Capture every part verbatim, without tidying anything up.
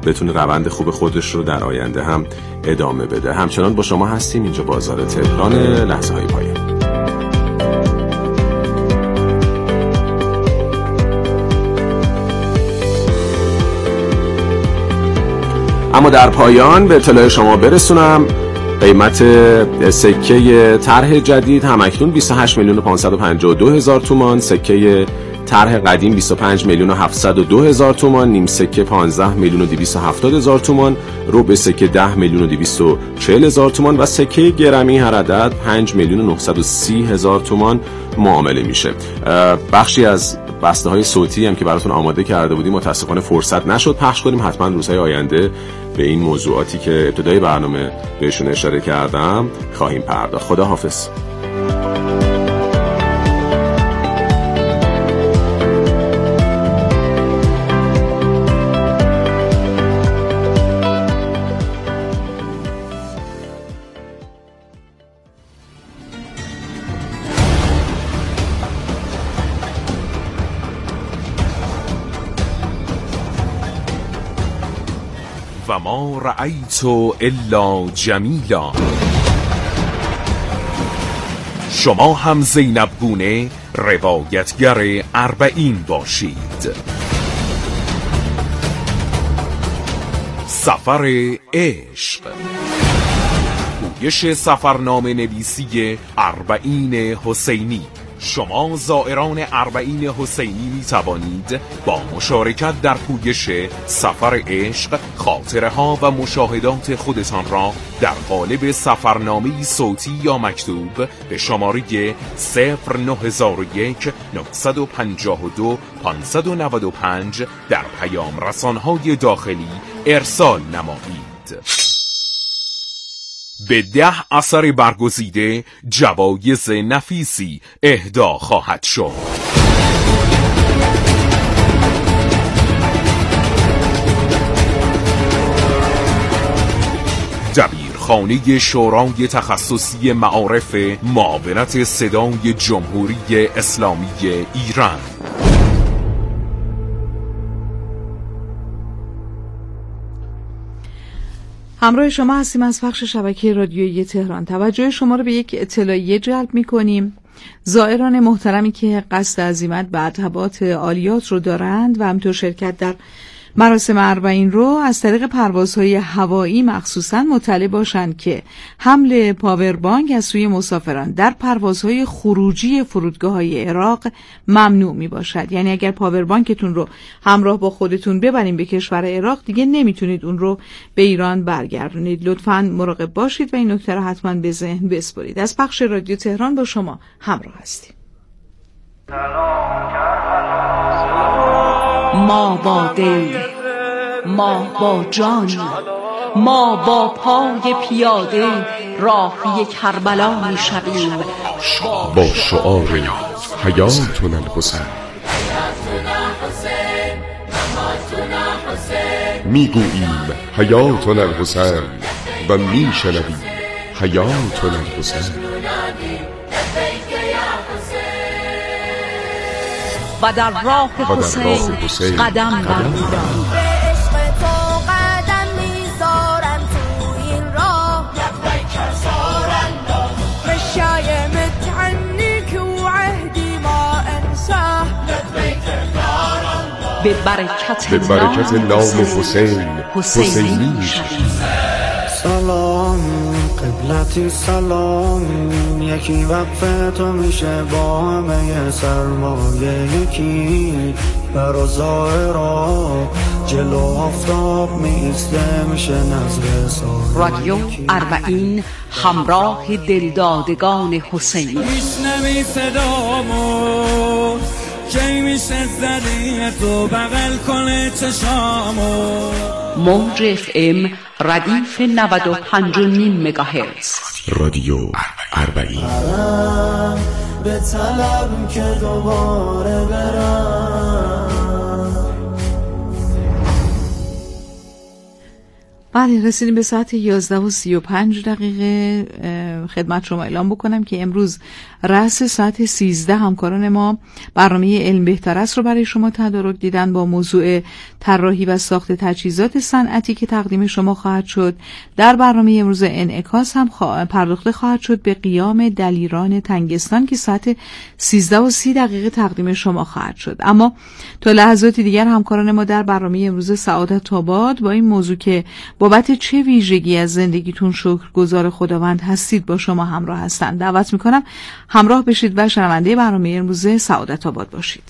بتونه روند خوب خودش رو در آینده هم ادامه بده. همچنان با شما هستیم اینجا بازار تهران، لحظه های پایان. اما در پایان به اطلاع شما برسونم قیمت سکه طرح جدید همکنون بیست و هشت میلیون و پانصد و پنجاه و دو هزار تومان، سکه طرح قدیم بیست و پنج میلیون و هفتصد و دو هزار تومان، نیم سکه پانزده میلیون و دویست و هفتاد هزار تومان، ربع سکه ده میلیون و دویست و چهل هزار تومان و سکه گرمی هر عدد پنج میلیون و نهصد و سی هزار تومان معامله میشه. بخشی از بسته های صوتی هم که براتون آماده کرده بودیم متاسفانه فرصت نشد پخش کنیم. حتما روزهای آینده به این موضوعاتی که ابتدای برنامه بهشون اشاره کردم خواهیم پرداخت. خدا حافظ. و ما رأیت الا جمیلا. شما هم زینب گونه روایتگر اربعین باشید. سفر عشق، پویش سفرنامه نویسی اربعین حسینی. شما زائران اربعین حسینی می توانید با مشارکت در پویش سفر عشق خاطره ها و مشاهدات خودتان را در قالب سفرنامه صوتی یا مکتوب به شماره صفر نه صفر یک نه پنج دو پنج نه پنج در پیام رسانهای داخلی ارسال نمایید. به ده اثر برگزیده جوایز نفیسی اهدا خواهد شد. دبیرخانه شورای تخصصی معارف معاونت صدای جمهوری اسلامی ایران. همراه شما هستیم از بخش شبکه رادیویی تهران. توجه شما رو به یک اطلاعیه جلب می‌کنیم. زائران محترمی که قصد عزیمت به ارتباط عالیات رو دارند و همینطور شرکت در مراسم اربعین رو از طریق پروازهای هوایی مخصوصاً مطلع باشند که حمل پاوربانک از سوی مسافران در پروازهای خروجی فرودگاه‌های عراق ممنوع می باشد. یعنی اگر پاوربانکتون رو همراه با خودتون ببرین به کشور عراق دیگه نمیتونید اون رو به ایران برگردونید. لطفاً مراقب باشید و این نکته رو حتماً به ذهن بسپارید. از بخش رادیو تهران با شما همراه هستیم. ما با دل، ما با جان، ما با پای پیاده راهی کربلا می شویم با شعار حیاتنا الحسین. می گوییم حیاتنا الحسین و می شنویم حیاتنا الحسین. و در راه حسین قدم برمی‌داریم. به عشق تو قدم میذارم تو این راه، لبیک زارالله مشای متعنیک و عهدی ما انساه، لبیک زارالله به برکت به برکت نام حسین حسینی میشیم. سلام قبلتی سلام، یکی وقف تو میشه با همه سرمایه، یکی برا زائرا جلو آفتاب میسته میشه نظر سال. رادیو اربعین همراه دلدادگان حسینی. میشنوی صدامو کی میشه زدی تو بغل کنه چشامو. موج اف ام ردیف نود و پنج و نیم مگاهرتز. رادیو اربعین. به طلب که دوباره برم. بله، رسیدیم به ساعت یازده و سی و پنج دقیقه. خدمت شما اعلام بکنم که امروز رأس ساعت سیزده همکاران ما برنامه علم بهتر است رو برای شما تدارک دیدن با موضوع طراحی و ساخت تجهیزات صنعتی که تقدیم شما خواهد شد. در برنامه امروز انعکاس هم خوا... پرداخته خواهد شد به قیام دلیران تنگستان که ساعت سیزده و سی دقیقه تقدیم شما خواهد شد. اما تا لحظات دیگر همکاران ما در برنامه امروز سعادت آباد با این موضوع که بابت چه ویژگی از زندگیتون شکرگزار خداوند هستید با شما همراه هستند. دعوت میکنم همراه بشید و شنونده برنامه امروز سعادت آباد باشید.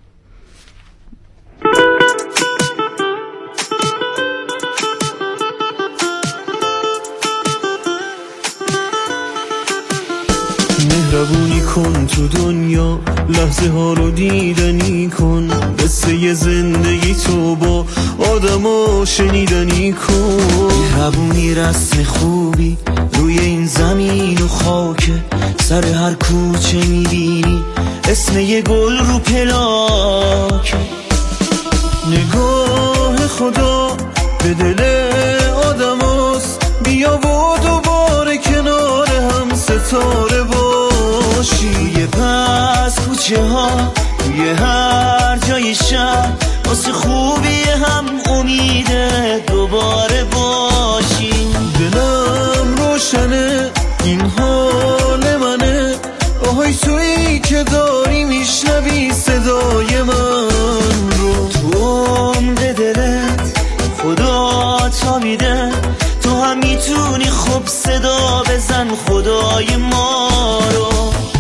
مهربونی کن تو دنیا، لحظه ها رو دیدنی کن، قصه زندگی تو با آدما شنیدنی کن. مهربونی رسم خوبی روی این زمین و خاکه، سر هر کوچه میبینی اسم یه گل رو پلاکه. نگاه خدا به دل آدماست، بیا و دوباره کنار هم ستاره باشی. یه پس کوچه ها توی هر جای شهر، واسه خوبی هم امیده دوباره باشی. دلم روشنه این حال منه، آهای تویی که داری میشنوی صدای من رو. تو عمق دلت خدا تابیده، تو هم میتونی خوب صدا بزن خدای ما رو.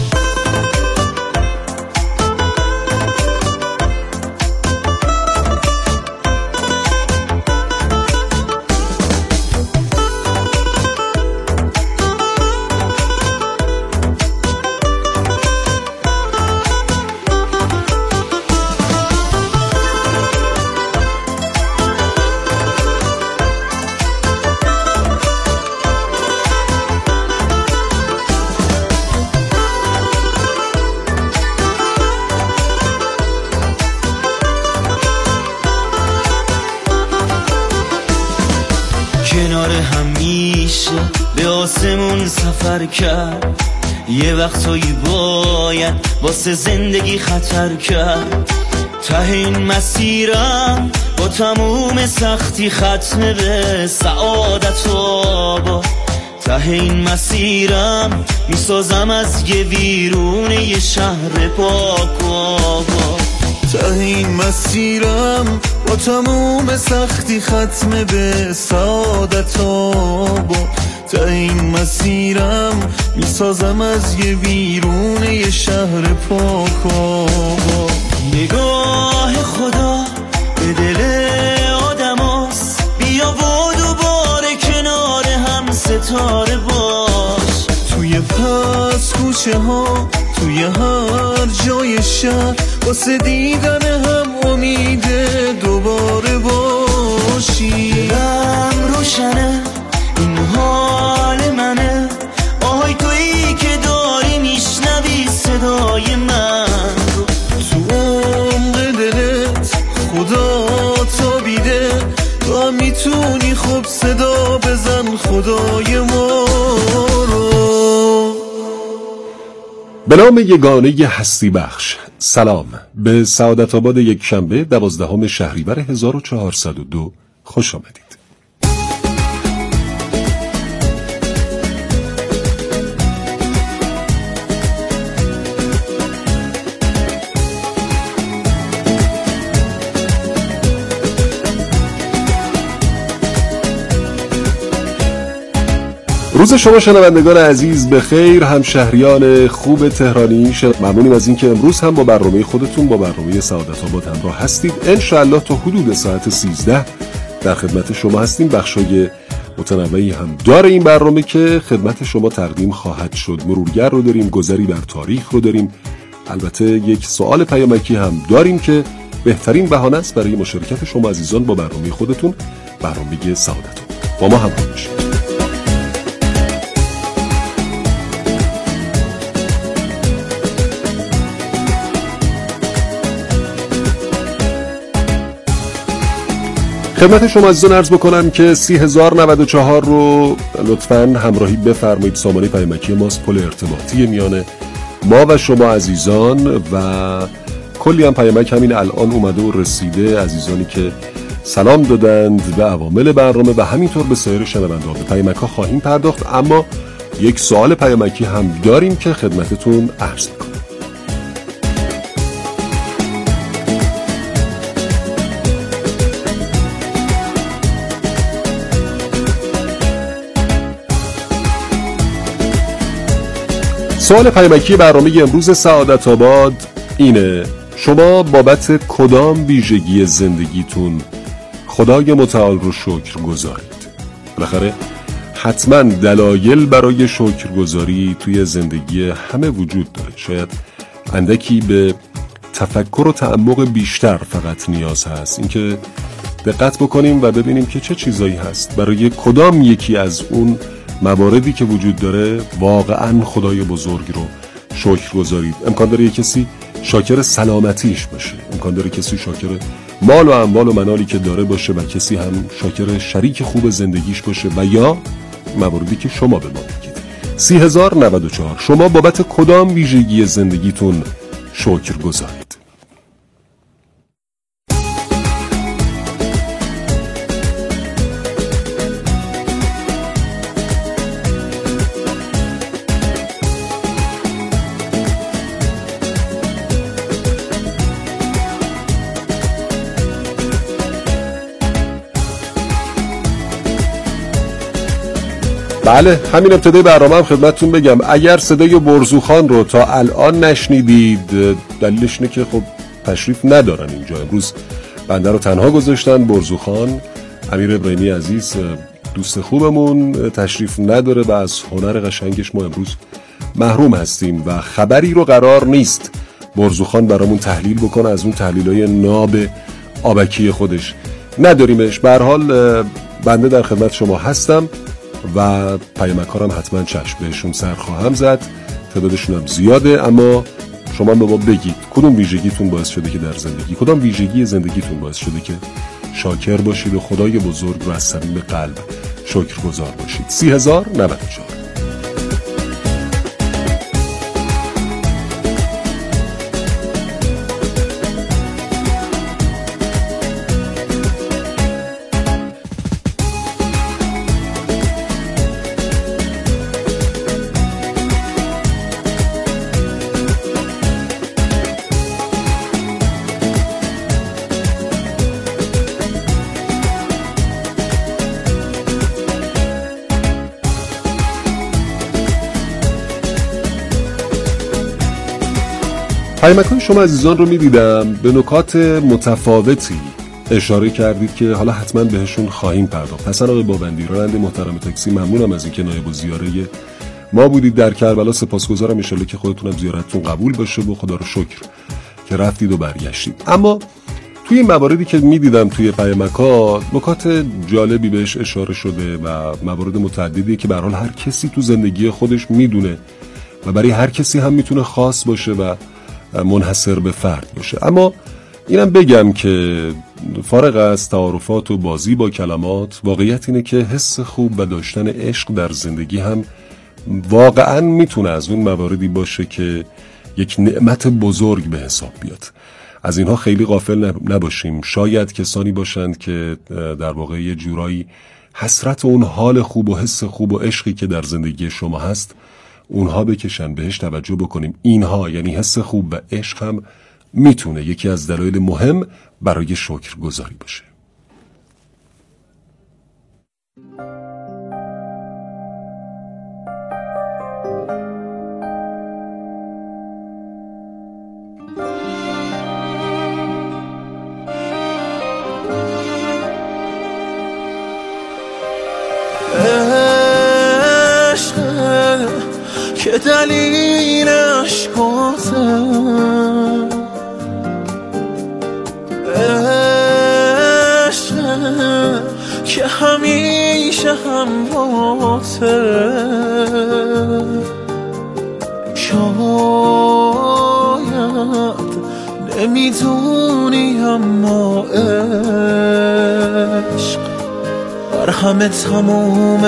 کنار هم میشه به آسمون سفر کرد، یه وقتایی باید واسه زندگی خطر کرد. ته این مسیرم با تموم سختی ختمه به سعادت آباد. ته این مسیرم میسازم از یه ویرون یه شهر پاک و آباد. ته این مسیرم با تموم سختی ختمه به سعادت آباد. ته این مسیرم میسازم از یه ویرون یه شهر پاک و آباد. نگاه خدا به دل آدماست، بیا و دوباره کنار هم ستاره باش. توی پس کوچه ها توی هر جای شهر، واسه دیدن هم امیده دوباره باشی. دلم روشنه این حال منه، آهای تویی که داری میشنوی صدای من رو. تو عمق دلت خدا تابیده، تو هم میتونی خوب صدا بزن خدای ما رو. به نام یگانه هستی بخش. سلام، به سعادت آباد یک شنبه دوازدهم شهریور هزار و چهارصد و دو خوش آمدید. روز شما شنوندگان عزیز به خیر. هم شهریان خوب تهرانی، ممنونیم از اینکه امروز هم با برنامه خودتون با برنامه سعادت آباد همراه هستید. انشاءالله تا حدود ساعت سیزده در خدمت شما هستیم. بخشای متنوعی هم داره این برنامه که خدمت شما تقدیم خواهد شد. مرورگر رو داریم، گذری بر تاریخ رو داریم، البته یک سوال پیامکی هم داریم که بهترین بهانه است برای مشارکت شما عزیزان با برنامه خودتون، برنامه سعادت آباد. با ما همراه باشید. خدمت شما عزیزان عرض بکنم که سی هزار و نود و چهار رو لطفاً همراهی بفرمایید. سامانه پیامکی ماست، پل ارتباطی میانه ما و شما عزیزان، و کلی هم پیامک همین الان اومده و رسیده، عزیزانی که سلام دادند به عوامل برنامه و همینطور به سایر شنونده‌ها. به پیامک ها خواهیم پرداخت، اما یک سوال پیامکی هم داریم که خدمتتون عرض می‌کنم. سوال پیامکی برنامه امروز سعادت آباد اینه: شما بابت کدام ویژگی زندگیتون خدای متعال رو شکر گذارید؟ بالاخره حتما دلایل برای شکرگزاری توی زندگی همه وجود داره. شاید اندکی به تفکر و تعمق بیشتر فقط نیاز هست، اینکه دقت بکنیم و ببینیم که چه چیزایی هست برای کدام یکی از اون مواردی که وجود داره واقعا خدای بزرگ رو شکر گذارید. امکان داره یک کسی شاکر سلامتیش باشه، امکان داره کسی شاکر مال و اموال و منالی که داره باشه و کسی هم شاکر شریک خوب زندگیش باشه، و یا مواردی که شما به ما بگید. سی هزار و نود و چهار، شما بابت کدام ویژگی زندگیتون شکر گذارید؟ بله، همین ابتدای برنامه هم خدمتتون بگم اگر صدای برزوخان رو تا الان نشنیدید، دلیلش اینه که خب تشریف ندارن اینجا. امروز بنده رو تنها گذاشتن. برزوخان، امیر ابراهیمی عزیز دوست خوبمون، تشریف نداره و از هنر قشنگش ما امروز محروم هستیم و خبری رو قرار نیست برزوخان برامون تحلیل بکنه از اون تحلیلای ناب آبکی خودش. نداریمش. به هر حال بنده در خدمت شما هستم و پیامکارم حتما چشم بهشون سر خواهم زد. تعدادشون هم زیاده، اما شما به ما بگید کدوم ویژگیتون باعث شده که در زندگی، کدام ویژگی زندگیتون باعث شده که شاکر باشید و خدای بزرگ رو از صمیم قلب شکرگزار باشید. سی هزار و نود و چهار. پیامک‌های شما عزیزان رو می‌دیدم، به نکات متفاوتی اشاره کردید که حالا حتما بهشون خواهیم پرداخت. حسن آقای بابندی، راننده محترم تاکسی، ممنونم از اینکه نایب الزیاره ما بودید در کربلا. سپاسگزارم، ان شاءالله که خودتونم زیارتتون قبول باشه و خدا رو شکر که رفتید و برگشتید. اما توی این مواردی که می‌دیدم توی پیامک‌ها نکات جالبی بهش اشاره شده و موارد متعددی که به هر حال هر کسی تو زندگی خودش میدونه و برای هر کسی هم میتونه خاص باشه و منحصر به فرد باشه. اما اینم بگم که فارغ از تعارفات و بازی با کلمات، واقعیت اینه که حس خوب و داشتن عشق در زندگی هم واقعا میتونه از اون مواردی باشه که یک نعمت بزرگ به حساب بیاد. از اینها خیلی غافل نباشیم. شاید کسانی باشند که در واقع یه جورایی حسرت اون حال خوب و حس خوب و عشقی که در زندگی شما هست اونها بکشن، بهش توجه بکنیم. اینها یعنی حس خوب و عشق هم میتونه یکی از دلایل مهم برای شکرگزاری باشه. که دلیل عشقاته، عشقه که همیشه همراته، شاید نمیدونی اما عشق بر همه تموم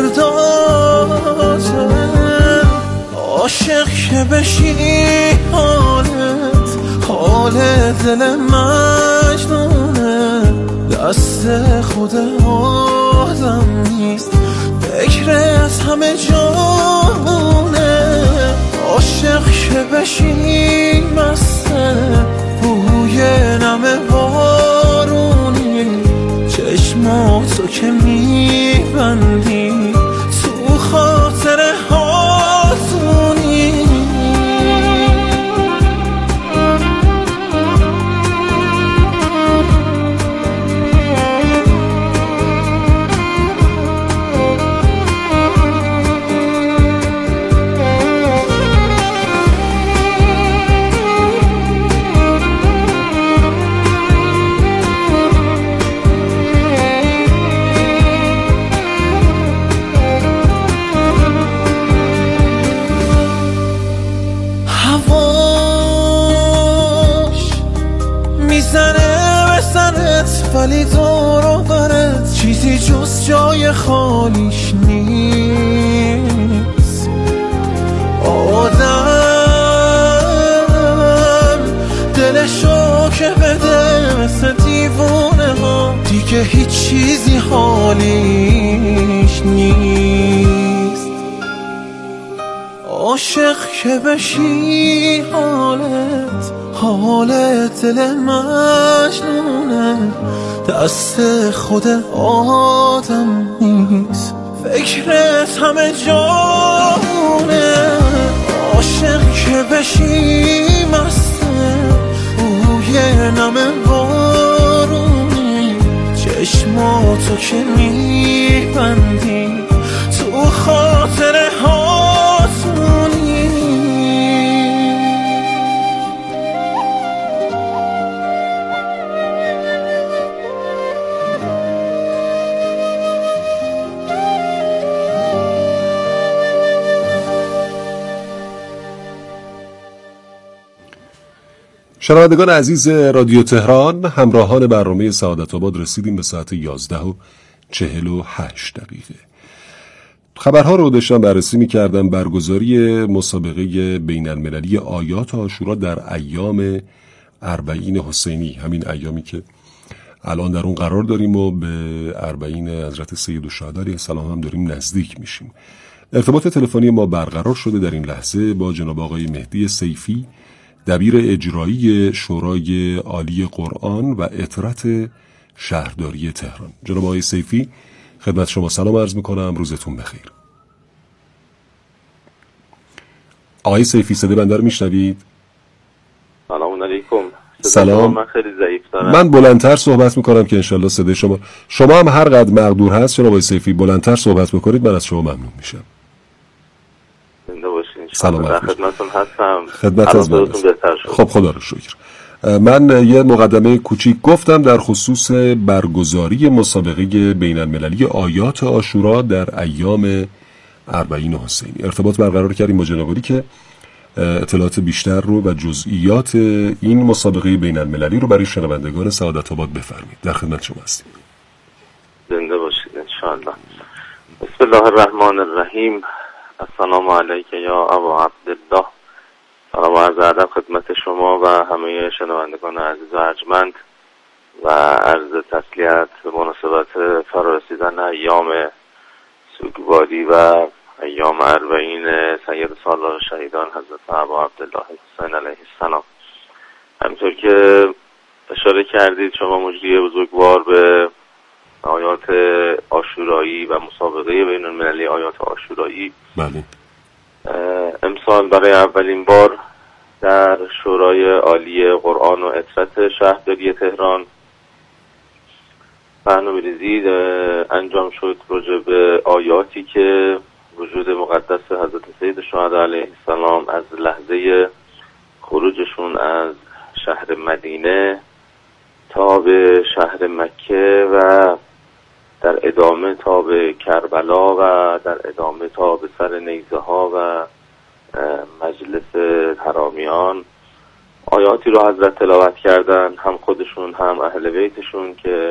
درداته. عاشق که بشی حالت حال دل مجنونه، دست خود آدم نیست فکر از همه جانونه. عاشق که بشی مسته بوی نم بارونی، چشماتو که میبندی تو خاطر هاتونی. ولی دور و برت چیزی جز جای خالیش نیست. آدم دلشو که بده مثل دیوونه ها، دیگه هیچ چیزی حالیش نیست. عاشق که بشی حالت حال دل مجنونه، دست خود آدم نیست فکرت همه جانونه. عاشق که بشی مسته بوی نم بارونی، چشماتو که میبندی تو خاطر هاتونی. شنوندگان عزیز رادیو تهران، همراهان برنامه سعادت آباد، رسیدیم به ساعت یازده و چهل و هشت دقیقه. خبرها رو داشتم بررسی می‌کردم. برگزاری مسابقه بین المللی آیات عاشورا در ایام اربعین حسینی، همین ایامی که الان در اون قرار داریم و به اربعین حضرت سید الشهدا علیه السلام هم داریم نزدیک میشیم. ارتباط تلفنی ما برقرار شده در این لحظه با جناب آقای مهدی سیفی، دبیر اجرایی شورای عالی قرآن و اطرت شهرداری تهران. جناب آقای سیفی، خدمت شما سلام عرض میکنم، روزتون بخیر. آقای سیفی، صدای بنده رو میشنوید؟ سلام علیکم. سلام. من خیلی ضعیف دارم. من بلندتر صحبت میکنم که انشالله صدای شما شما هم هر قدر مقدور هست جناب آقای سیفی بلندتر صحبت بکنید، من از شما ممنون میشم. سلامت در خدمتتون هستم. خدمت از من. خب خدا رو شکر. من یه مقدمه کوچیک گفتم در خصوص برگزاری مسابقه بین المللی آیات عاشورا در ایام اربعین حسینی. ارتباط برقرار کردیم با جناب عالی که اطلاعات بیشتر رو و جزئیات این مسابقه بین المللی رو برای شنوندگان سعادت آباد بفرمایید. در خدمت شما هستیم. زنده باشید ان شاء الله. بسم الله الرحمن الرحیم. السلام علیک یا ابا عبدالله. سلام و عرض ادب خدمت شما و همه شنوندگان عزیز و ارجمند و عرض تسلیت به مناسبت فرارسیدن ایام سوگواری و ایام اربعین سید سالار شهیدان حضرت ابا عبدالله حسین علیه السلام. همینطور که اشاره کردید شما مجری بزرگوار به آیات عاشورایی و مسابقه بین المللی آیات عاشورایی، بله، امسال برای اولین بار در شورای عالی قرآن و اطرت شهرداری تهران برنامه‌ریزی انجام شد راجع به آیاتی که وجود مقدس حضرت سید الشهدا علیه السلام از لحظه خروجشون از شهر مدینه تا به شهر مکه و در ادامه تا به کربلا و در ادامه تا به سر نیزه ها و مجلس حرامیان آیاتی رو حضرت تلاوت کردن، هم خودشون هم اهل بیتشون، که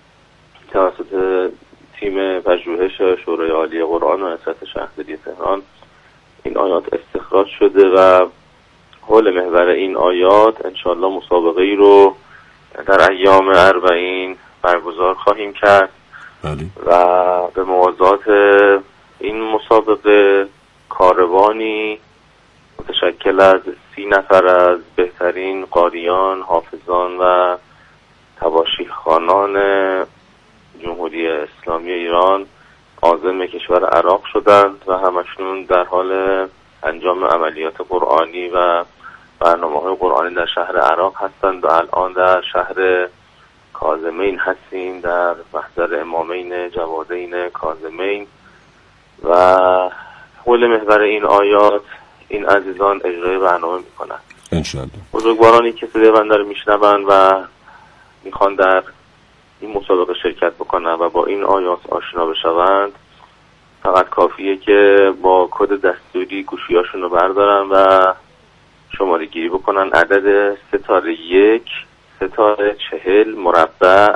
توسط تیم پژوهش شورای عالی قرآن و نصرت شهرداری تهران این آیات استخراج شده و حول محور این آیات انشالله مسابقه ای رو در ایام اربعین برگزار خواهیم کرد. بله. و به موازات این مسابقه کاروانی متشکل از سی نفر از بهترین قاریان، حافظان و تواشیخوانان جمهوری اسلامی ایران عازم کشور عراق شدند و همشون در حال انجام عملیات قرآنی و برنامه‌های قرآنی در شهر عراق هستند و الان در شهر کاظمین هستیم، در محضر امامین جوادین کاظمین. و حول محور این آیات این عزیزان اجرای برنامه میکنن انشاءالله. بزرگوارانی که صدای بنده رو میشنون و میخوان در این مسابقه شرکت بکنن و با این آیات آشنا بشوند، فقط کافیه که با کد دستوری گوشیاشون رو بردارن و شماره گیری بکنن. عدد ستاره یک ستاره چهل مربع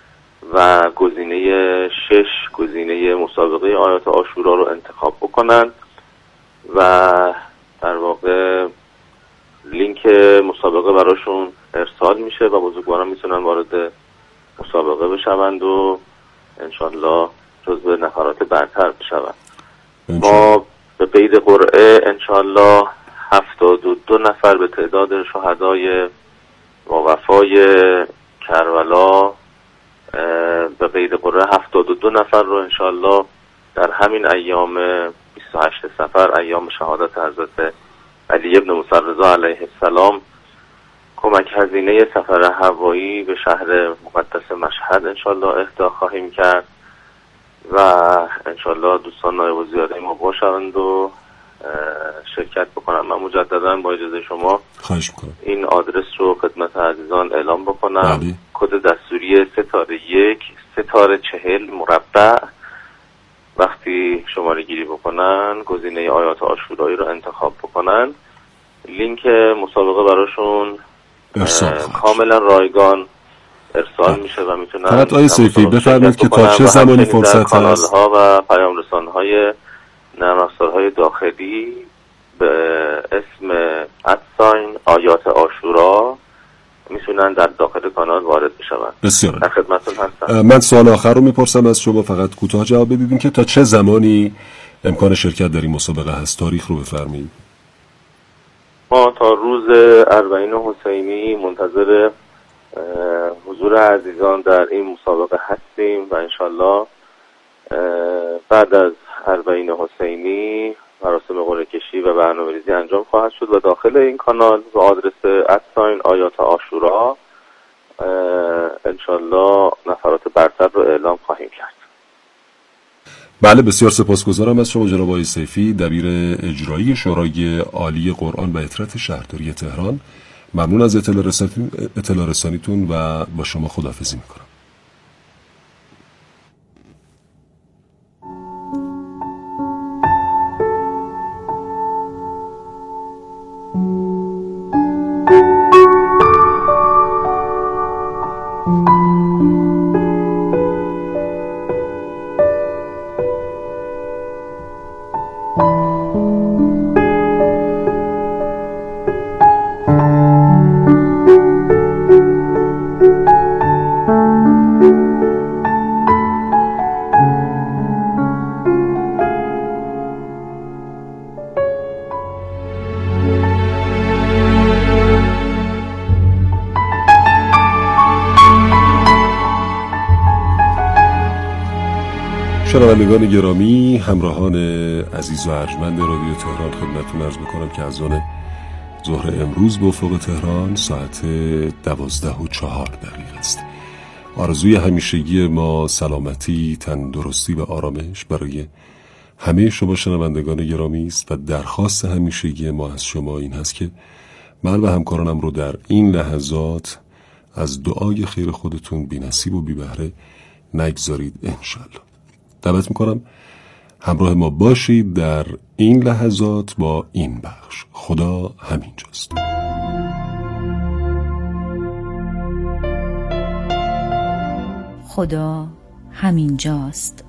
و گزینه شش گزینه مسابقه آیات عاشورا رو انتخاب بکنن و در واقع لینک مسابقه براشون ارسال میشه و بزرگواران میتونن وارد مسابقه بشوند و انشالله جزو نفرات برتر بشوند. ما به قید قرعه انشالله هفتاد و دو نفر به تعداد شهدای با وفای کربلا به قید قرعه هفتاد و دو نفر رو انشالله در همین ایام بیست و هشت صفر، ایام شهادت حضرت علی ابن موسی رضا علیه السلام، کمک هزینه سفر هوایی به شهر مقدس مشهد انشالله اهدا خواهیم کرد و انشالله دوستان نایب الزیاده ما باشند و شرکت بکنم. من مجددا با اجازه شما خواهش میکنم این آدرس رو خدمت عزیزان اعلام بکنم. بله. کد دستوری ستاره یک ستاره چهل مربع. وقتی شماره گیری بکنن گزینه آیات عاشورایی رو انتخاب بکنن، لینک مسابقه براشون کاملا رایگان ارسال بله. میشه و میتونن فقط آیه سیفی بفرمایید که تا چه زمانی فرصت هست؟ کانال ها و پیام رسان های نرم افزارهای داخلی به اسم ادساین آیات عاشورا میتونن در داخل کانال وارد بشوند. بسیار در خدمتتون هستم. من سوال آخر رو میپرسم از شما، فقط کوتاه جواب بدید که تا چه زمانی امکان شرکت در این مسابقه هست؟ تاریخ رو بفرمایید. ما تا روز اربعین حسینی منتظر حضور عزیزان در این مسابقه هستیم و انشالله بعد از اربعین حسینی مراسم قرعه کشی و برنامه‌ریزی انجام خواهد شد و داخل این کانال و آدرس ادساین آیات عاشورا انشالله نفرات برتر رو اعلام خواهیم کرد. بله، بسیار سپاسگزارم از شما جناب آقای سیفی، دبیر اجرایی شورای عالی قرآن و عطرت شهرداری تهران. ممنون از اطلاع رسانیتون, اطلاع رسانیتون و با شما خداحافظی میکنم. شنوندگان گرامی، همراهان عزیز و ارجمند رادیو تهران، خدمتتون عرض میکنم که از آن ظهر امروز به افق تهران ساعت دوازده و چهار دقیقه است. آرزوی همیشگی ما سلامتی، تندرستی و آرامش برای همه شما شنوندگان گرامی است و درخواست همیشگی ما از شما این هست که من و همکارانم رو در این لحظات از دعای خیر خودتون بی نصیب و بی بهره نگذارید انشالله. دعوت میکنم همراه ما باشید در این لحظات با این بخش. خدا همینجاست. خدا همین جاست.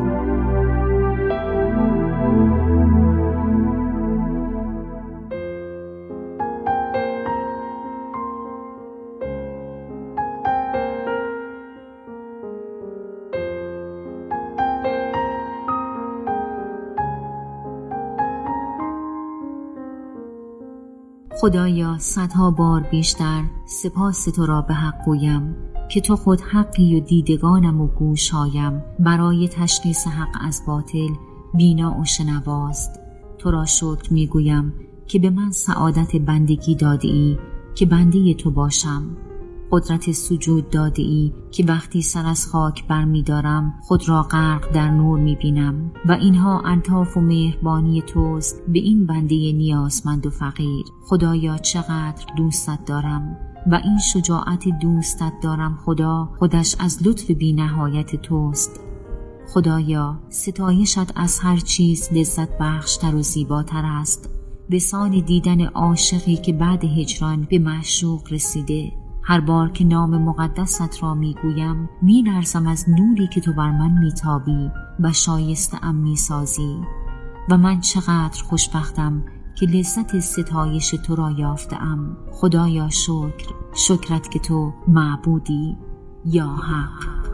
خدایا صدها بار بیشتر سپاس تو را به حق گویم که تو خود حقی و دیدگانم و گوشایم برای تشخیص حق از باطل بینا و شنواست. تو را شکر میگویم که به من سعادت بندگی داده ای که بنده تو باشم، قدرت سجود داده ای که وقتی سر از خاک بر می دارم خود را غرق در نور می بینم و اینها الطاف و مهربانی توست به این بنده نیازمند و فقیر. خدایا چقدر دوستت دارم و این شجاعت دوستت دارم خدا خودش از لطف بی نهایت توست. خدایا ستایشت از هر چیز لذت بخشتر و زیباتر است. بسان دیدن عاشقی که بعد هجران به معشوق رسیده. هر بار که نام مقدست را میگویم می‌لرزم از نوری که تو بر من میتابی و شایسته ام میسازی و من چقدر خوشبختم که لذت ستایش تو را یافتم. خدایا شکر، شکرت که تو معبودی یا حق.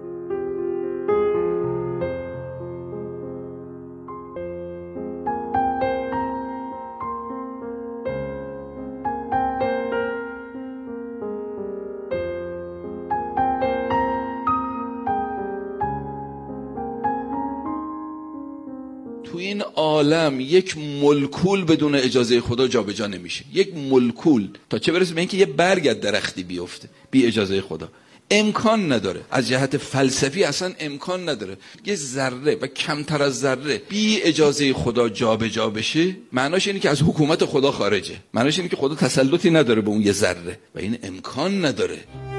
تو این عالم یک مولکول بدون اجازه خدا جابجا نمیشه. یک مولکول تا چه برسه به اینکه یه برگ از درختی بیفته بی اجازه خدا امکان نداره. از جهت فلسفی اصلا امکان نداره یه ذره و کمتر از ذره بی اجازه خدا جابجا بشه. معناش اینه که از حکومت خدا خارجه. معناش اینه که خدا تسلطی نداره به اون یه ذره و این امکان نداره.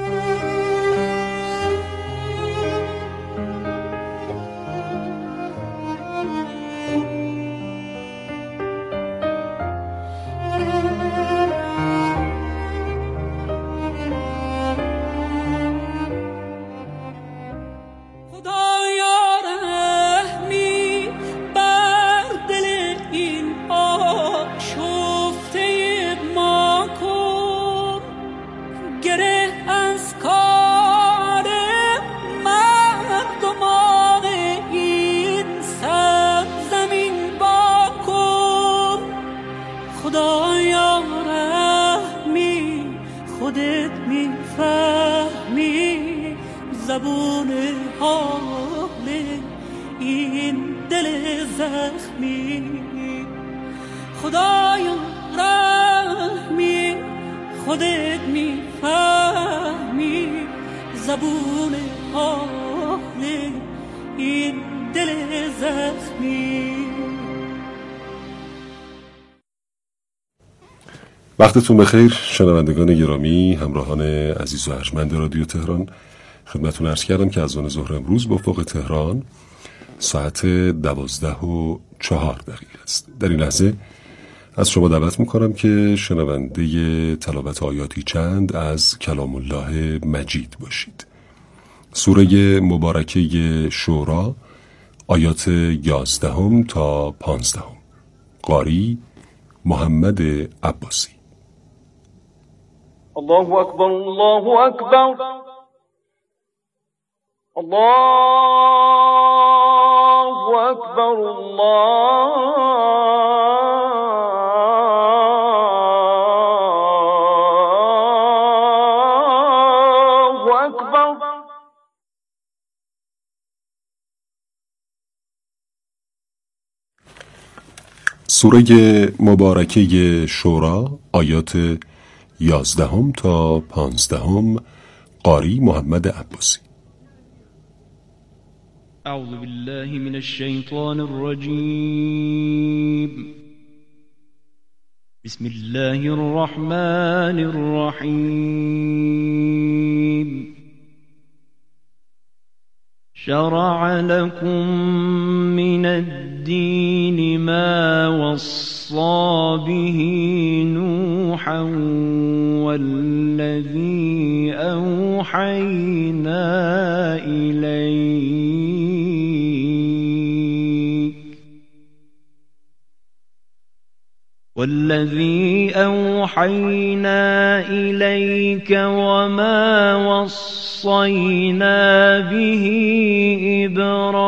زبون حال این دل زخمی خدایا رحمی خودت میفهمی زبون حال این دل زخمی. وقتتون بخیر شنوندگان گرامی، همراهان عزیز و ارجمند رادیو تهران. خدمتتون عرض کردم که از آن ظهر امروز به افق تهران ساعت دوازده و چهار دقیقه است. در این لحظه از شما دعوت میکنم که شنونده تلاوت آیاتی چند از کلام الله مجید باشید. سوره مبارکه شورا آیات یازدهم تا پانزدهم. قاری محمد عباسی. الله اکبر الله اکبر الله اکبر الله اکبر. سوره مبارکه شورا آیات یازدهم تا پانزدهم. قاری محمد عباسی. اعوذ بالله من الشیطان الرجیم. بسم الله الرحمن الرحیم. شرع لكم من الدين ما وصى به نوحا والذي أوحينا والذي أوحينا إليك وما وصينا به إبراهيم